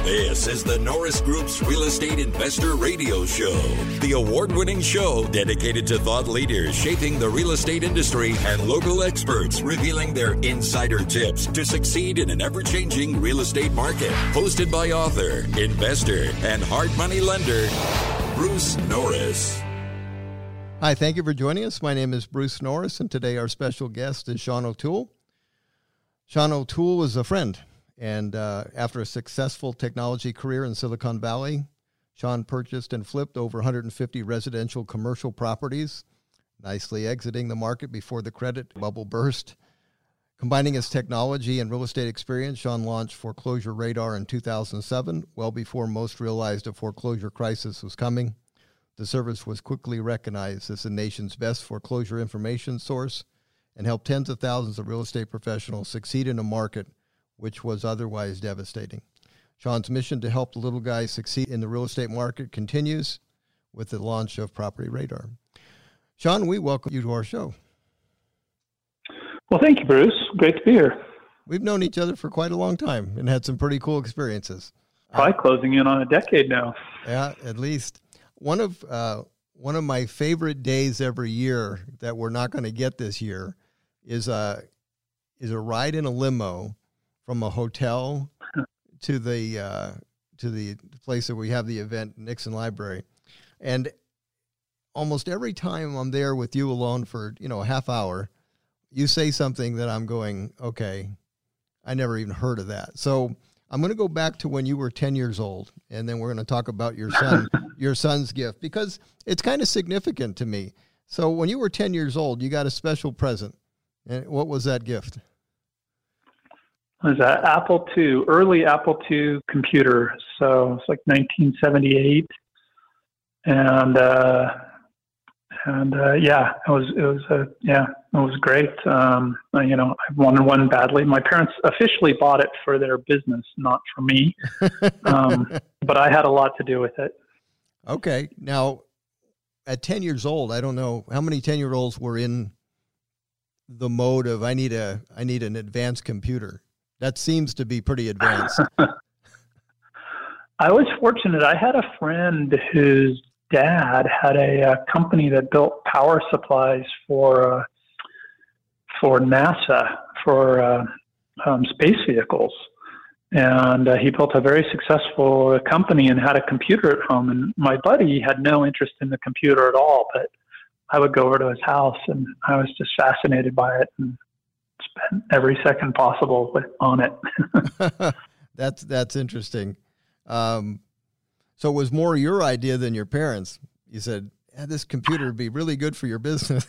This is the Norris Group's Real Estate Investor Radio Show, the award-winning show dedicated to thought leaders shaping the real estate industry and local experts revealing their insider tips to succeed in an ever-changing real estate market. Hosted by author, investor, and hard money lender, Bruce Norris. Hi, thank you for joining us. My name is Bruce Norris, and today our special guest is Sean O'Toole. Sean O'Toole is a friend. And after a successful technology career in Silicon Valley, Sean purchased and flipped over 150 residential commercial properties, nicely exiting the market before the credit bubble burst. Combining his technology and real estate experience, Sean launched Foreclosure Radar in 2007, well before most realized a foreclosure crisis was coming. The service was quickly recognized as the nation's best foreclosure information source and helped tens of thousands of real estate professionals succeed in a market which was otherwise devastating. Sean's mission to help the little guys succeed in the real estate market continues with the launch of Property Radar. Sean, we welcome you to our show. Well, thank you, Bruce. Great to be here. We've known each other for quite a long time and had some pretty cool experiences. Probably closing in on a decade now. Yeah, at least. One of my favorite days every year that we're not going to get this year is a ride in a limo from a hotel to the place that we have the event, Nixon Library. And almost every time I'm there with you alone for, a half hour, you say something that I'm going, okay, I never even heard of that. So I'm going to go back to when you were 10 years old, and then we're going to talk about your son, your son's gift, because it's kind of significant to me. So when you were 10 years old, you got a special present. And what was that gift? It was an Apple II, early Apple II computer. So it's like 1978. And it was great. I wanted one badly. My parents officially bought it for their business, not for me. But I had a lot to do with it. Okay. Now, at 10 years old, I don't know how many 10-year-olds were in the mode of, I need an advanced computer. That seems to be pretty advanced. I was fortunate. I had a friend whose dad had a company that built power supplies for NASA, for space vehicles. And he built a very successful company and had a computer at home. And my buddy had no interest in the computer at all, but I would go over to his house and I was just fascinated by it and spent every second possible on it. That's interesting. So it was more your idea than your parents. You said, this computer would be really good for your business.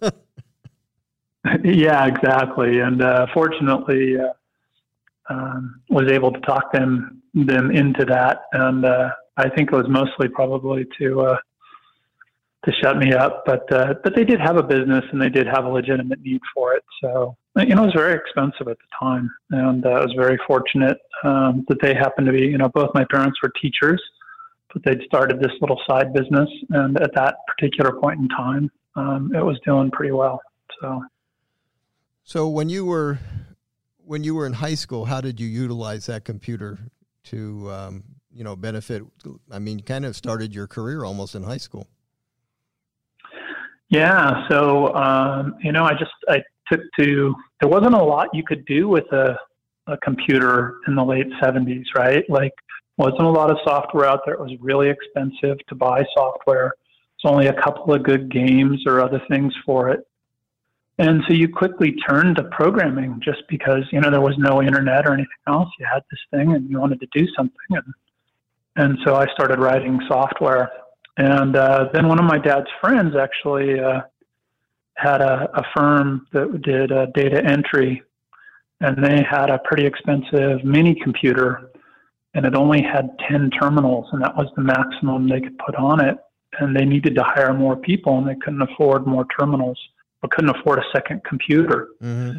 Yeah, exactly. And fortunately, was able to talk them into that. And I think it was mostly probably to shut me up. But they did have a business and they did have a legitimate need for it. So, it was very expensive at the time. And I was very fortunate that they happened to be, both my parents were teachers, but they'd started this little side business. And at that particular point in time, it was doing pretty well. So when you were in high school, how did you utilize that computer to, benefit? I mean, kind of started your career almost in high school. Yeah. So, I took to, there wasn't a lot you could do with a computer in the late 70s, right? Like, wasn't a lot of software out there. It was really expensive to buy software. There's only a couple of good games or other things for it. And so you quickly turned to programming just because, there was no internet or anything else. You had this thing and you wanted to do something. And so I started writing software. And then one of my dad's friends actually had a firm that did data entry. And they had a pretty expensive mini computer. And it only had 10 terminals. And that was the maximum they could put on it. And they needed to hire more people and they couldn't afford more terminals. Couldn't afford a second computer. Mm-hmm.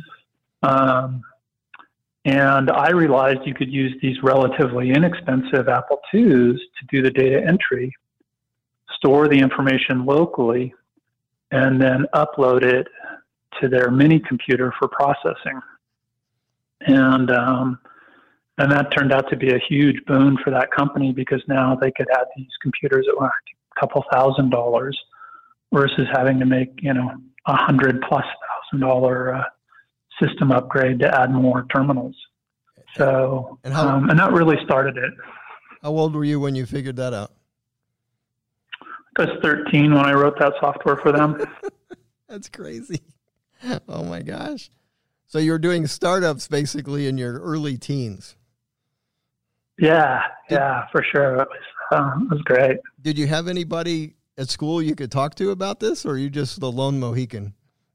And I realized you could use these relatively inexpensive Apple IIs to do the data entry, store the information locally, and then upload it to their mini computer for processing. And And that turned out to be a huge boon for that company because now they could have these computers that were a couple $1,000 versus having to make, $100,000+ system upgrade to add more terminals. So, and that really started it. How old were you when you figured that out? I was 13 when I wrote that software for them. That's crazy. Oh my gosh. So you're doing startups basically in your early teens. Yeah, for sure. It was great. Did you have anybody at school you could talk to about this, or are you just the lone Mohican?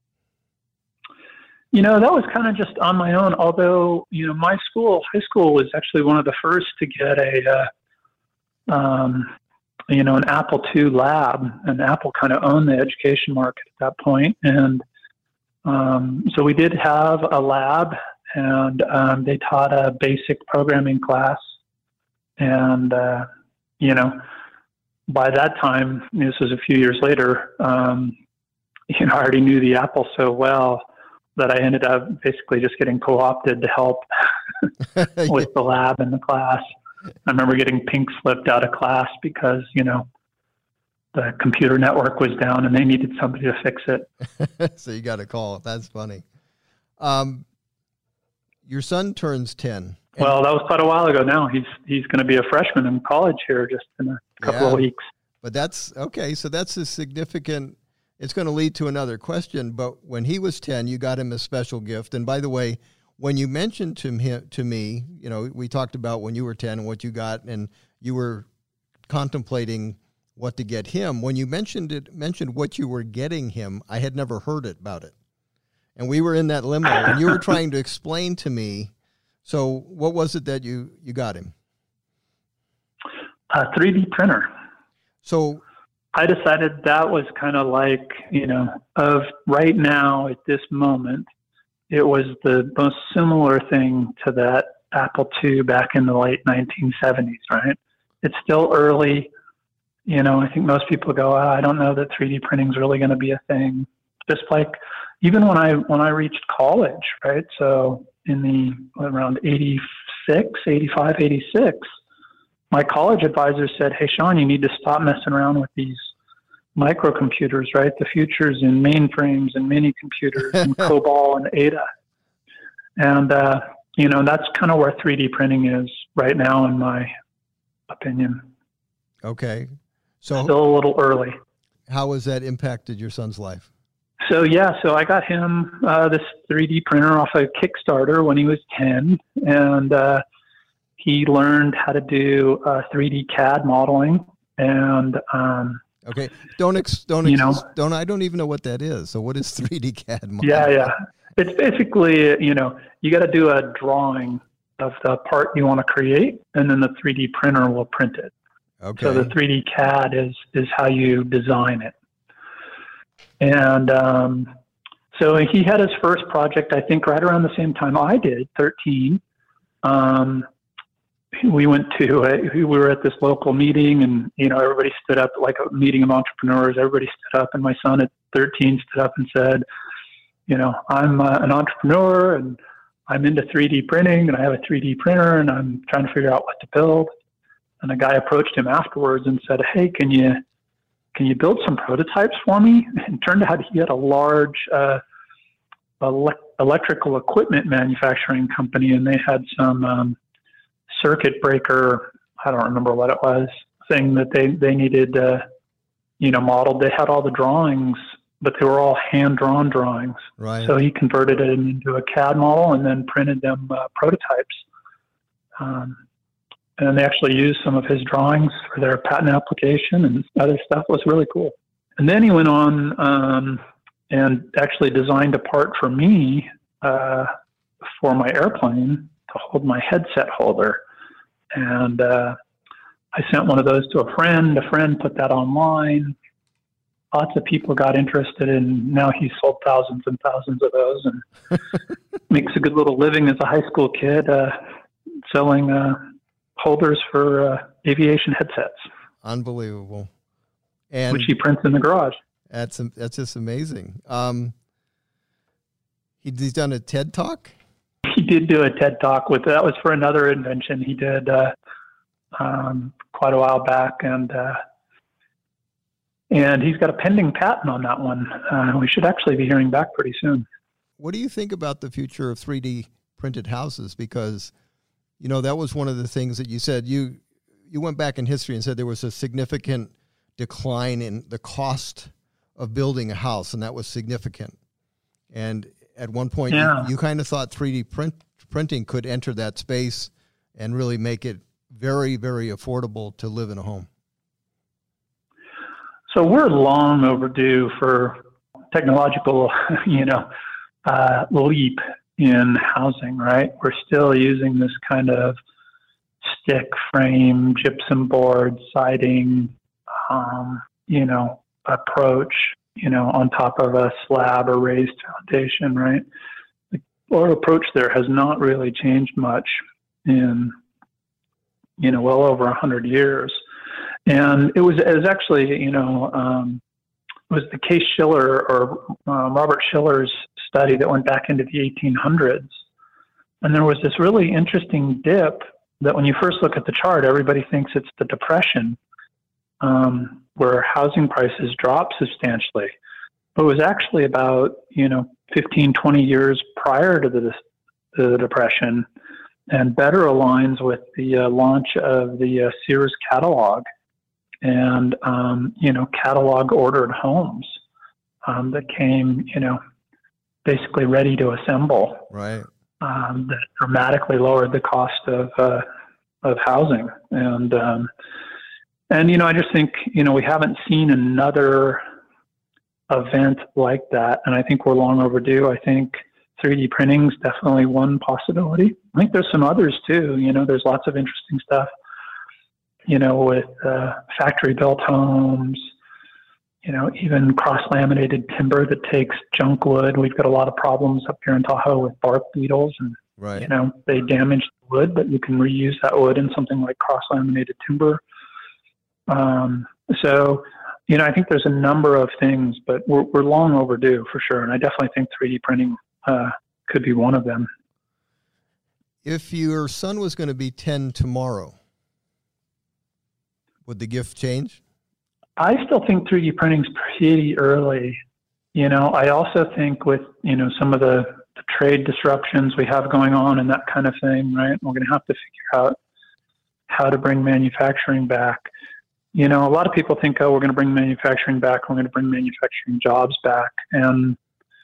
That was kind of just on my own, although, my high school was actually one of the first to get an Apple II lab, and Apple kind of owned the education market at that point. And so we did have a lab, and they taught a basic programming class. And, by that time, this was a few years later, I already knew the Apple so well that I ended up basically just getting co-opted to help with the lab and the class. I remember getting pink slipped out of class because, the computer network was down and they needed somebody to fix it. So you got a call. That's funny. Your son turns 10. Well, that was quite a while ago now. He's going to be a freshman in college here just in a couple of weeks. But that's okay. So that's a significant, it's going to lead to another question. But when he was 10, you got him a special gift. And by the way, when you mentioned to me, we talked about when you were 10 and what you got, and you were contemplating what to get him. When you mentioned what you were getting him, I had never heard about it. And we were in that limo, and you were trying to explain to me. So what was it that you got him? A 3D printer. So I decided that was kind of like, of right now at this moment, it was the most similar thing to that Apple II back in the late 1970s, right? It's still early. I think most people go, I don't know that 3D printing is really going to be a thing. Just like even when I reached college, right? So in around 86, 85, 86, my college advisor said, hey, Sean, you need to stop messing around with these microcomputers, right? The future's in mainframes and mini computers and COBOL and Ada. And, that's kind of where 3D printing is right now, in my opinion. Okay. So still a little early. How has that impacted your son's life? So I got him this 3D printer off of Kickstarter when he was 10, and he learned how to do 3D CAD modeling. And okay, I don't even know what that is. So what is 3D CAD modeling? Yeah. It's basically, you got to do a drawing of the part you want to create, and then the 3D printer will print it. Okay. So the 3D CAD is how you design it. And so he had his first project, I think, right around the same time I did, 13. We were at this local meeting, and, everybody stood up, like a meeting of entrepreneurs. Everybody stood up, and my son at 13 stood up and said, I'm an entrepreneur, and I'm into 3D printing, and I have a 3D printer, and I'm trying to figure out what to build. And a guy approached him afterwards and said, hey, can you build some prototypes for me? And it turned out he had a large electrical equipment manufacturing company, and they had some circuit breaker, I don't remember what it was, thing that they needed modeled. They had all the drawings, but they were all hand-drawn drawings. Right. So he converted it into a CAD model and then printed them prototypes. And they actually used some of his drawings for their patent application and other stuff. It was really cool. And then he went on and actually designed a part for me for my airplane to hold my headset holder. And I sent one of those to a friend. A friend put that online. Lots of people got interested, and now he's sold thousands and thousands of those and makes a good little living as a high school kid selling holders for aviation headsets. Unbelievable. And which he prints in the garage. That's just amazing. He's done a TED Talk? He did do a TED Talk that was for another invention he did quite a while back, and he's got a pending patent on that one. We should actually be hearing back pretty soon. What do you think about the future of 3D printed houses? Because, you know, that was one of the things that you said. You went back in history and said there was a significant decline in the cost of building a house, and that was significant. And at one point, you kind of thought 3D printing could enter that space and really make it very, very affordable to live in a home. So we're long overdue for technological, leap in housing, right? We're still using this kind of stick frame, gypsum board, siding, approach, on top of a slab or raised foundation, right? Our approach there has not really changed much in, well over 100 years. And it was actually, it was the Case Shiller or Robert Schiller's study that went back into the 1800s. And there was this really interesting dip that when you first look at the chart, everybody thinks it's the Depression, where housing prices dropped substantially. But it was actually about, 15, 20 years prior to the Depression, and better aligns with the launch of the Sears catalog and, catalog ordered homes that came, basically ready to assemble. Right. That dramatically lowered the cost of housing. And I just think, we haven't seen another event like that. And I think we're long overdue. I think 3D printing is definitely one possibility. I think there's some others too. There's lots of interesting stuff, with factory built homes, even cross-laminated timber that takes junk wood. We've got a lot of problems up here in Tahoe with bark beetles, and, right. They damage the wood, but you can reuse that wood in something like cross-laminated timber. So, I think there's a number of things, but we're long overdue for sure. And I definitely think 3D printing could be one of them. If your son was going to be 10 tomorrow, would the gift change? I still think 3D printing's pretty early. I also think with, some of the trade disruptions we have going on and that kind of thing, right? We're going to have to figure out how to bring manufacturing back. A lot of people think, we're going to bring manufacturing back. We're going to bring manufacturing jobs back. And,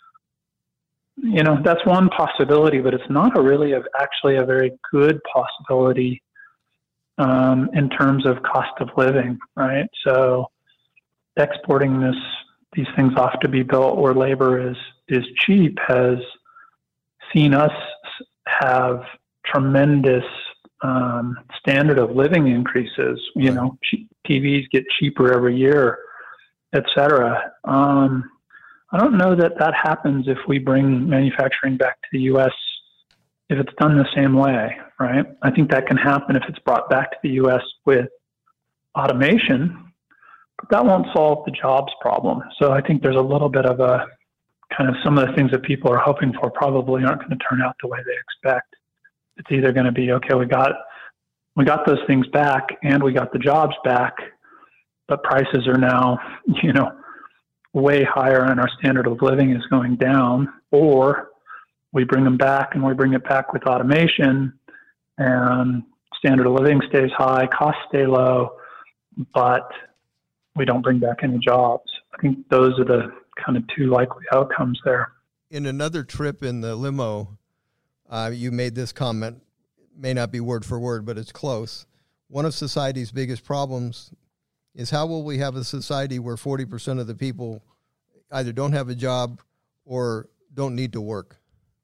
that's one possibility, but it's not actually a very good possibility in terms of cost of living, right? So exporting these things off to be built where labor is cheap has seen us have tremendous standard of living increases. TVs get cheaper every year, et cetera. I don't know that happens if we bring manufacturing back to the U.S. if it's done the same way, right? I think that can happen if it's brought back to the U.S. with automation, but that won't solve the jobs problem. So I think there's a little bit of a kind of some of the things that people are hoping for probably aren't going to turn out the way they expect. It's either going to be, okay, we got those things back and we got the jobs back, but prices are now, way higher and our standard of living is going down, or we bring them back and we bring it back with automation and standard of living stays high, costs stay low, but we don't bring back any jobs. I think those are the kind of two likely outcomes there. In another trip in the limo, you made this comment, may not be word for word, but it's close. One of society's biggest problems is how will we have a society where 40% of the people either don't have a job or don't need to work?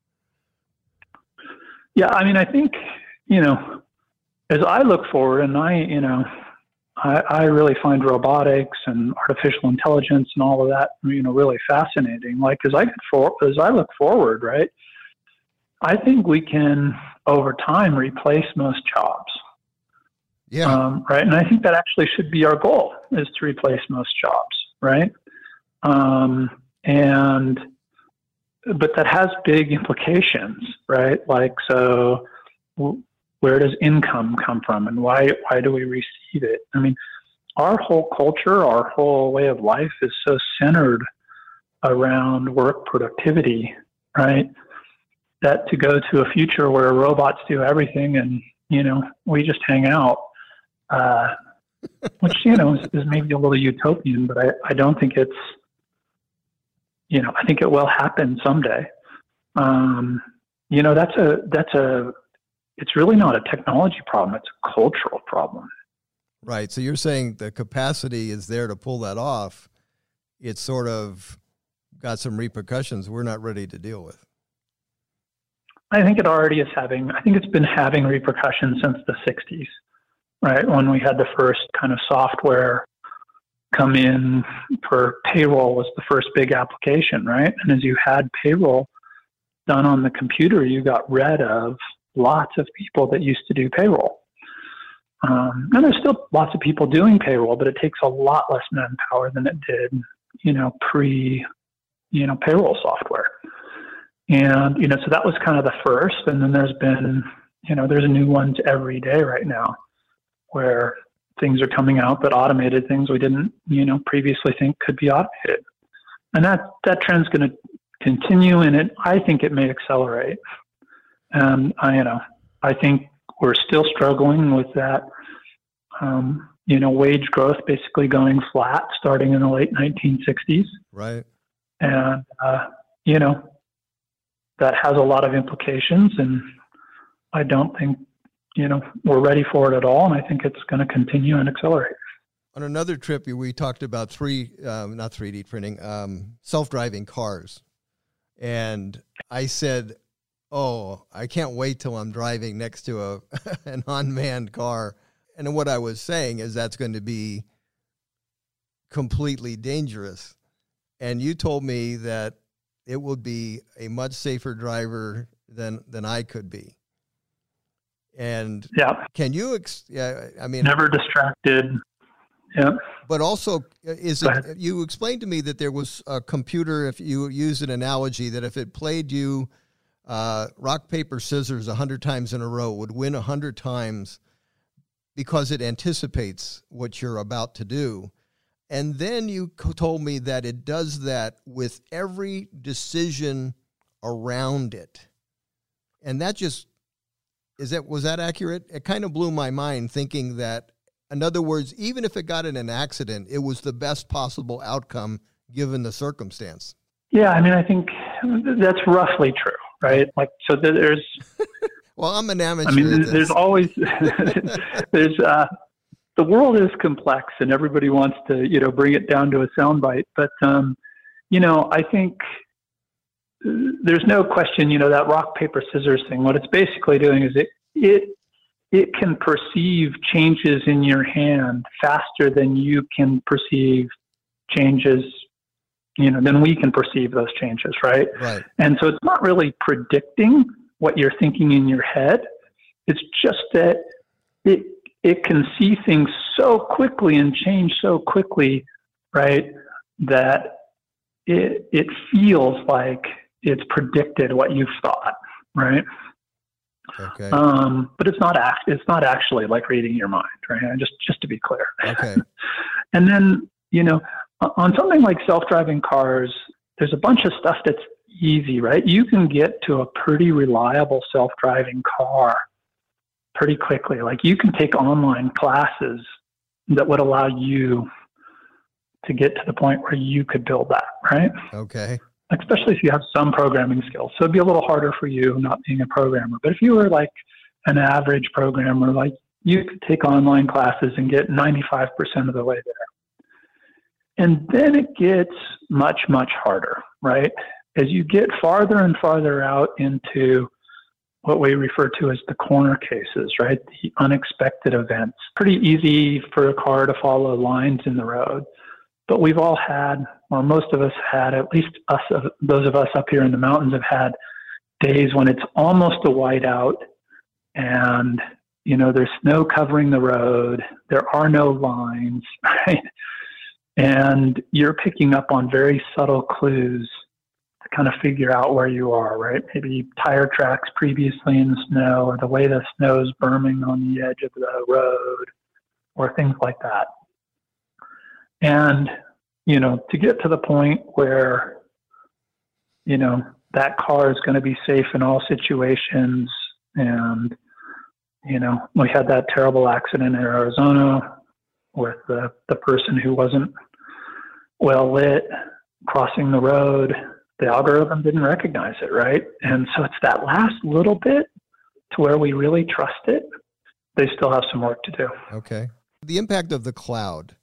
Yeah, I think, as I look forward, and I really find robotics and artificial intelligence and all of that, really fascinating. Like, as I look forward, right, I think we can, over time, replace most jobs. Yeah. Right. And I think that actually should be our goal, is to replace most jobs. Right. And but that has big implications, right? Like, so where does income come from, and why do we receive it? I mean, our whole culture, our whole way of life is so centered around work productivity, right? That to go to a future where robots do everything and, we just hang out, which, is maybe a little utopian, but I don't think it's, I think it will happen someday. It's really not a technology problem. It's a cultural problem. Right. So you're saying the capacity is there to pull that off. It's sort of got some repercussions we're not ready to deal with. I think it already is it's been having repercussions since the 60s, right? When we had the first kind of software come in for payroll was the first big application, right? And as you had payroll done on the computer, you got rid of lots of people that used to do payroll. And there's still lots of people doing payroll, but it takes a lot less manpower than it did, payroll software. And, so that was kind of the first. And then there's been, there's new ones every day right now where things are coming out that automated things we didn't, previously think could be automated. And that trend's going to continue, and I think it may accelerate. And I think we're still struggling with that, wage growth basically going flat starting in the late 1960s. Right. And, that has a lot of implications, and I don't think, we're ready for it at all. And I think it's going to continue and accelerate. On another trip, we talked about not 3D printing, self-driving cars. And I said, I can't wait till I'm driving next to an unmanned car. And what I was saying is that's going to be completely dangerous. And you told me that it would be a much safer driver than I could be. And yeah, can you, never distracted. Yeah. But also, you explained to me that there was a computer, if you use an analogy, that if it played you rock, paper, scissors 100 times in a row, would win 100 times because it anticipates what you're about to do. And then you told me that it does that with every decision around it. And that was that accurate? It kind of blew my mind thinking that, in other words, even if it got in an accident, it was the best possible outcome given the circumstance. Yeah, I think that's roughly true, right? Like, so there's... Well, I'm an amateur. There's always... The world is complex, and everybody wants to, bring it down to a soundbite. But, I think there's no question, that rock, paper, scissors thing. What it's basically doing is it can perceive changes in your hand faster than you can perceive changes, than we can perceive those changes, right? Right. And so it's not really predicting what you're thinking in your head. It's just that it can see things so quickly and change so quickly, right, that it feels like it's predicted what you've thought, right? Okay. But it's not actually like reading your mind, right? Just to be clear. Okay. And then, on something like self-driving cars, there's a bunch of stuff that's easy, right? You can get to a pretty reliable self-driving car pretty quickly. Like, you can take online classes that would allow you to get to the point where you could build that, right? Okay. Especially if you have some programming skills. So it'd be a little harder for you not being a programmer. But if you were like an average programmer, like, you could take online classes and get 95% of the way there. And then it gets much, much harder, right? As you get farther and farther out into what we refer to as the corner cases, right? The unexpected events. Pretty easy for a car to follow lines in the road. But we've all had, or most of us had, at least those of us up here in the mountains have had days when it's almost a whiteout and, there's snow covering the road. There are no lines, right? And you're picking up on very subtle clues to kind of figure out where you are, right? Maybe tire tracks previously in the snow, or the way the snow is berming on the edge of the road, or things like that. And, you know, to get to the point where, you know, that car is going to be safe in all situations. And, you know, we had that terrible accident in Arizona with the person who wasn't well lit crossing the road. The algorithm didn't recognize it, right? And so it's that last little bit to where we really trust it. They still have some work to do. Okay. The impact of the cloud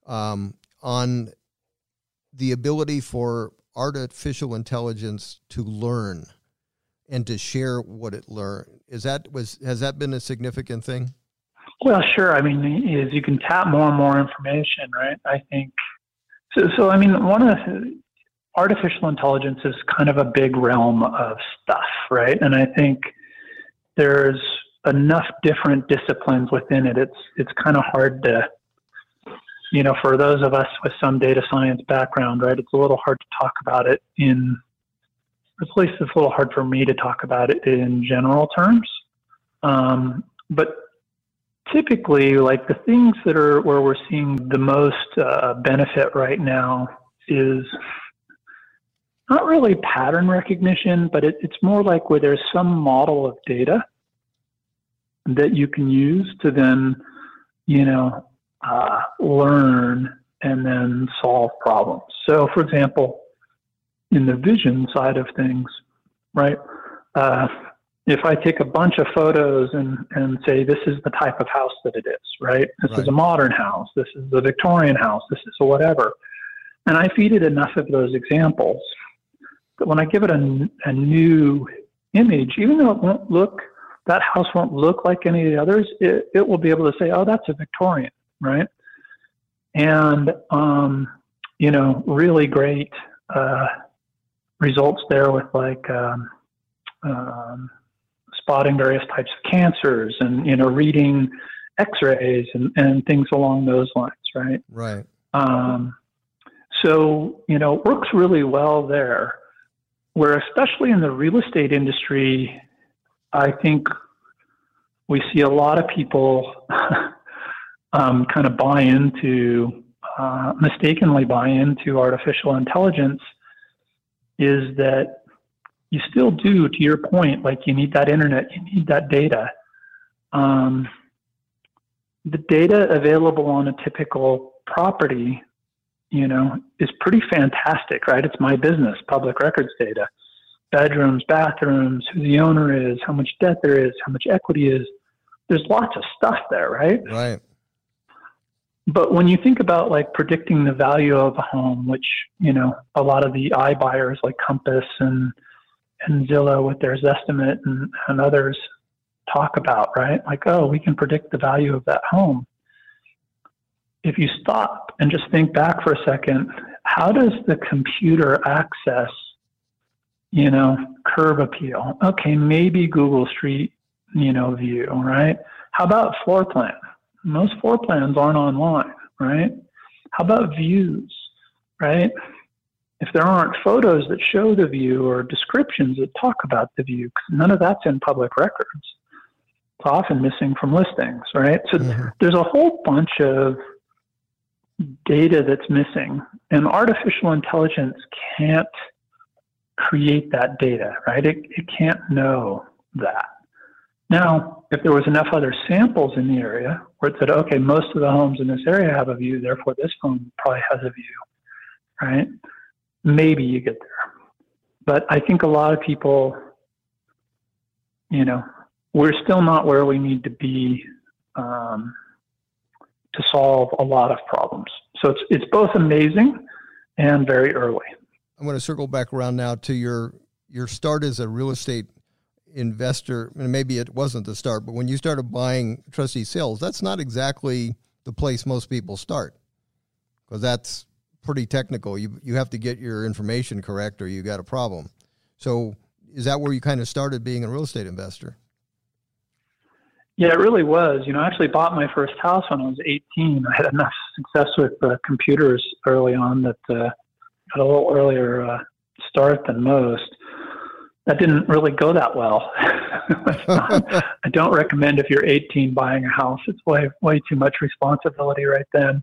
on the ability for artificial intelligence to learn and to share what it learned, has that been a significant thing? Well, sure. I mean, is you can tap more and more information, right? I think so. I mean, artificial intelligence is kind of a big realm of stuff, right? And I think there's enough different disciplines within it. It's kind of hard to, you know, for those of us with some data science background, right? It's a little hard to talk about it at least it's a little hard for me to talk about it in general terms. But typically, like the things that are where we're seeing the most benefit right now is not really pattern recognition, but it's more like where there's some model of data that you can use to then, you know, learn and then solve problems. So, for example, in the vision side of things, right? If I take a bunch of photos and say, this is the type of house that it is, right? This is a modern house. This is a Victorian house. This is a whatever. And I feed it enough of those examples that when I give it a new image, even though that house won't look like any of the others, it will be able to say, oh, that's a Victorian, right? And, you know, really great results there with like spotting various types of cancers and, you know, reading x-rays and things along those lines, right? Right. So, you know, it works really well there, where especially in the real estate industry, I think we see a lot of people kind of mistakenly buy into artificial intelligence, is that you still do, to your point, like you need that internet, you need that data. The data available on a typical property, you know, is pretty fantastic, right? It's my business, public records data, bedrooms, bathrooms, who the owner is, how much debt there is, how much equity is. There's lots of stuff there, right? Right. But when you think about like predicting the value of a home, which, you know, a lot of the iBuyers like Compass and Zillow with their Zestimate and others talk about, right? Like, oh, we can predict the value of that home. If you stop and just think back for a second, how does the computer access, you know, curb appeal? Okay, maybe Google Street, you know, view, right? How about floor plan? Most floor plans aren't online, right? How about views, right? If there aren't photos that show the view or descriptions that talk about the view, because none of that's in public records. It's often missing from listings, right? So there's a whole bunch of data that's missing, and artificial intelligence can't create that data, right? It can't know that. Now, if there was enough other samples in the area where it said, okay, most of the homes in this area have a view, therefore this home probably has a view, right? Maybe you get there. But I think a lot of people, you know, we're still not where we need to be to solve a lot of problems. So it's both amazing and very early. I'm going to circle back around now to your start as a real estate investor. And maybe it wasn't the start, but when you started buying trustee sales, that's not exactly the place most people start, because that's pretty technical. You have to get your information correct or you got a problem. So is that where you kind of started being a real estate investor? Yeah, it really was. You know, I actually bought my first house when I was 18. I had enough success with computers early on that got a little earlier start than most. That didn't really go that well. I don't recommend if you're 18 buying a house. It's way too much responsibility right then.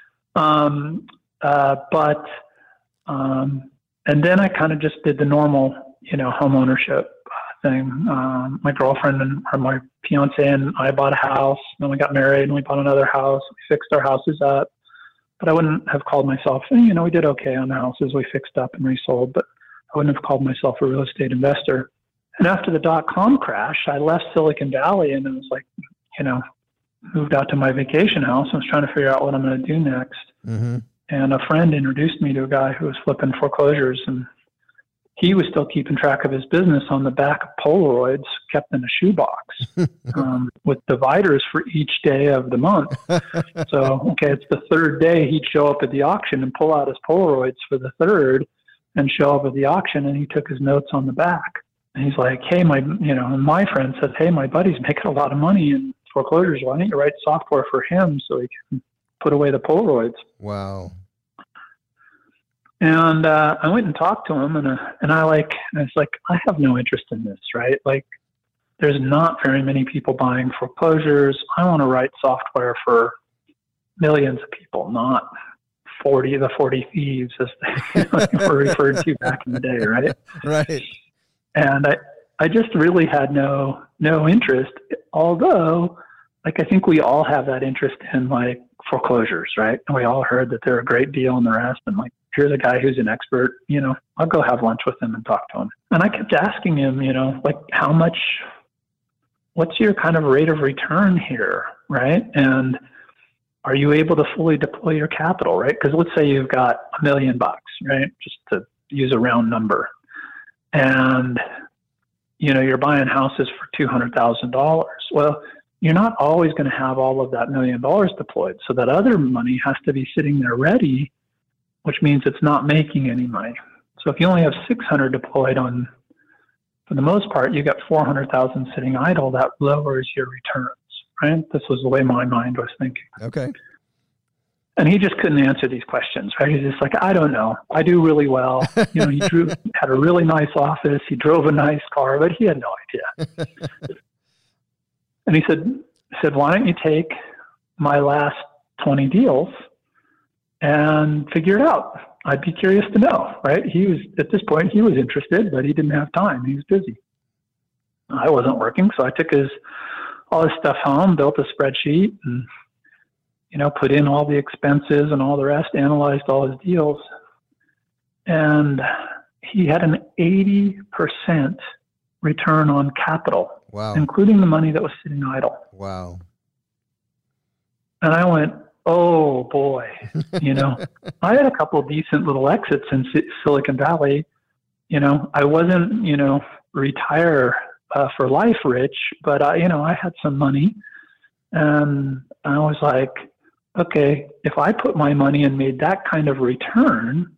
And then I kind of just did the normal, home ownership thing. My girlfriend and my fiance and I bought a house. Then we got married and we bought another house. We fixed our houses up. But I wouldn't have called myself, we did okay on the houses we fixed up and resold, but I wouldn't have called myself a real estate investor. And after the .com crash, I left Silicon Valley and it was like, moved out to my vacation house. I was trying to figure out what I'm going to do next. Mm-hmm. And a friend introduced me to a guy who was flipping foreclosures, and he was still keeping track of his business on the back of Polaroids kept in a shoebox with dividers for each day of the month. So, it's the third day he'd show up at the auction and pull out his Polaroids for the third and show up at the auction, and he took his notes on the back. And he's like, hey, my friend says, hey, my buddy's making a lot of money in foreclosures. Why don't you write software for him so he can put away the Polaroids? Wow. And I went and talked to him, and I was like, I have no interest in this, right? Like, there's not very many people buying foreclosures. I want to write software for millions of people, not 40 thieves, as they were referred to back in the day, right? Right. And I just really had no interest, although, I think we all have that interest in, foreclosures, right? And we all heard that they're a great deal and the rest, and here's a guy who's an expert, I'll go have lunch with him and talk to him. And I kept asking him, what's your kind of rate of return here, right? And are you able to fully deploy your capital, right? Because let's say you've got $1 million, right? Just to use a round number. And, you're buying houses for $200,000. Well, you're not always going to have all of that $1 million deployed. So that other money has to be sitting there ready, which means it's not making any money. So if you only have 600 deployed for the most part, you got 400,000 sitting idle, that lowers your returns, right? This was the way my mind was thinking. Okay. And he just couldn't answer these questions, right? He's just like, I don't know. I do really well. He had a really nice office. He drove a nice car, but he had no idea. And he said, why don't you take my last 20 deals and figure it out? I'd be curious to know, right? At this point, he was interested, but he didn't have time. He was busy. I wasn't working, so I took all his stuff home, built a spreadsheet, and, put in all the expenses and all the rest, analyzed all his deals. And he had an 80% return on capital. Wow. Including the money that was sitting idle. Wow. And I went, oh boy, I had a couple of decent little exits in Silicon Valley. I wasn't, retire for life rich, but I had some money, and I was like, okay, if I put my money and made that kind of return,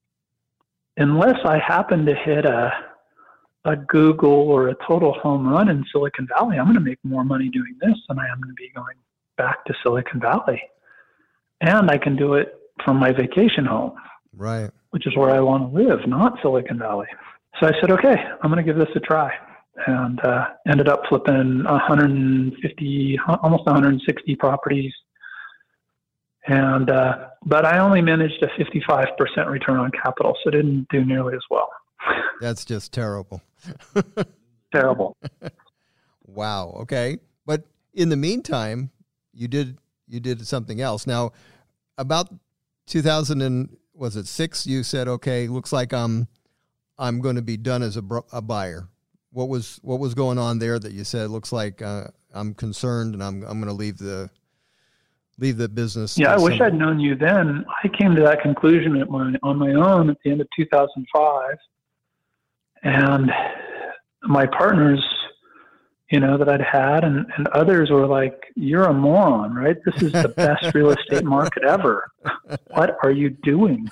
unless I happen to hit a Google or a total home run in Silicon Valley, I'm going to make more money doing this than I am going to be going back to Silicon Valley. And I can do it from my vacation home, right? Which is where I want to live, not Silicon Valley. So I said, okay, I'm going to give this a try. And ended up flipping 150, almost 160 properties. And but I only managed a 55% return on capital, so it didn't do nearly as well. That's just terrible. Terrible. Wow. Okay. But in the meantime, you did something else. Now, about 2006, you said, okay, looks like I'm going to be done as a buyer. What was going on there that you said, looks like I'm concerned and I'm going to leave the business? Yeah, I wish I'd known you then. I came to that conclusion on my own at the end of 2005. And my partners, that I'd had and others were like, you're a moron, right? This is the best real estate market ever. What are you doing?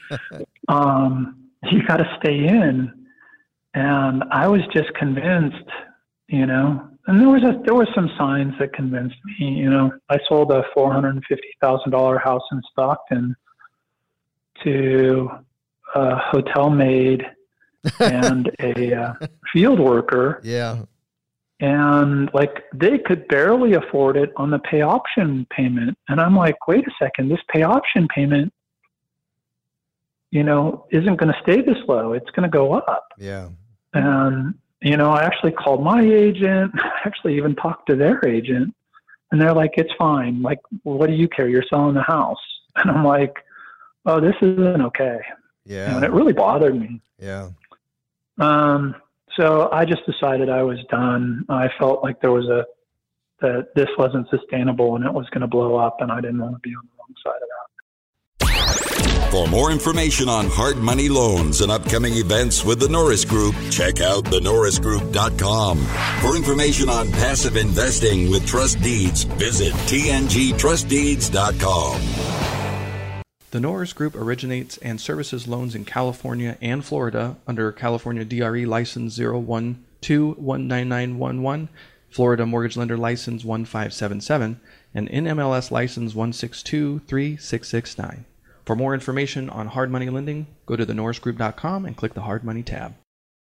You got to stay in. And I was just convinced, and there were some signs that convinced me. I sold a $450,000 house in Stockton to a hotel maid and a field worker. Yeah. And like they could barely afford it on the pay option payment. And I'm like, wait a second, this pay option payment, you know, isn't going to stay this low. It's going to go up. Yeah. And, you know, I actually called my agent, actually even talked to their agent, and they're like, it's fine. Like, well, what do you care? You're selling the house. And I'm like, oh, this isn't okay. Yeah. And it really bothered me. Yeah. So I just decided I was done. I felt like there was that this wasn't sustainable and it was going to blow up, and I didn't want to be on the wrong side of that. For more information on hard money loans and upcoming events with the Norris Group, check out thenorrisgroup.com. For information on passive investing with trust deeds, visit tngtrustdeeds.com. The Norris Group originates and services loans in California and Florida under California DRE License 012-19911, Florida Mortgage Lender License 1577, and NMLS License 1623669. For more information on hard money lending, go to thenorrisgroup.com and click the Hard Money tab.